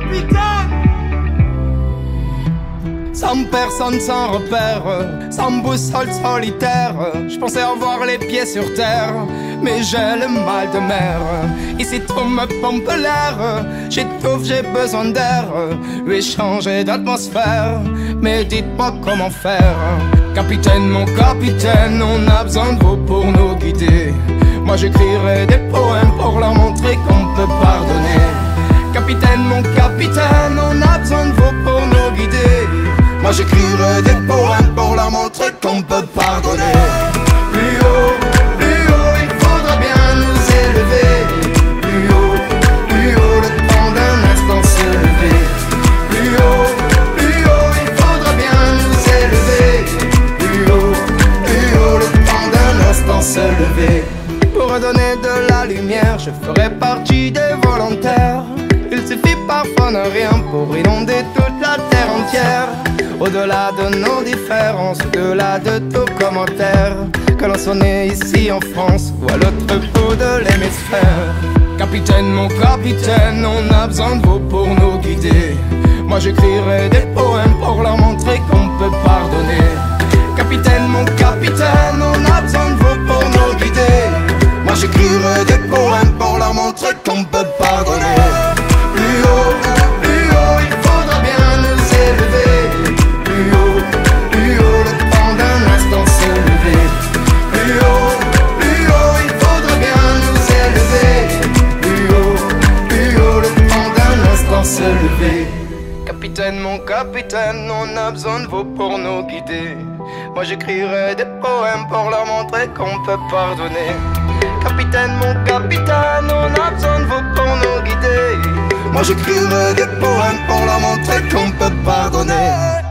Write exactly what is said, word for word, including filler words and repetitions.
Sans personne, sans repère, sans boussole solitaire. Je pensais avoir les pieds sur terre, mais j'ai le mal de mer. Ici tout me pompe l'air, j'étouffe, j'ai besoin d'air. Lui changer d'atmosphère, mais dites-moi comment faire. Capitaine, mon capitaine, on a besoin de vous pour nous guider. Moi j'écrirai des poèmes pour leur montrer qu'on peut pardonner. Capitaine, mon capitaine, on a besoin de vous pour nous guider. Moi j'écrirai des poèmes pour leur montrer qu'on peut pardonner. Plus haut, plus haut, il faudra bien nous élever. Plus haut, plus haut, le temps d'un instant se lever. Plus haut, plus haut, il faudra bien nous élever. Plus haut, plus haut, le temps d'un instant se lever. Pour redonner de la lumière, je ferai partie des volontaires. Il suffit parfois de rien pour inonder toute la terre entière. Au-delà de nos différences, au-delà de tout commentaire, que l'on soit né ici en France ou à l'autre bout de l'hémisphère. Capitaine, mon capitaine, on a besoin de vous pour nous guider. Moi j'écrirai des poèmes pour leur montrer qu'on peut pardonner. Capitaine, mon capitaine, on a besoin de vous pour nous guider. Moi j'écrirai des poèmes pour leur montrer qu'on peut pardonner. Plus haut, plus haut, il faudra bien nous élever. Plus haut, plus haut, le temps d'un instant se lever. Plus haut, plus haut, il faudra bien nous élever. Plus haut, plus haut, le temps d'un instant se lever. Capitaine, mon capitaine, on a besoin de vous pour nous guider. Moi j'écrirai des poèmes pour leur montrer qu'on peut pardonner. Capitaine, mon capitaine, on a besoin de vous pour nous guider. Moi j'écrirai des poèmes pour leur montrer qu'on peut pardonner.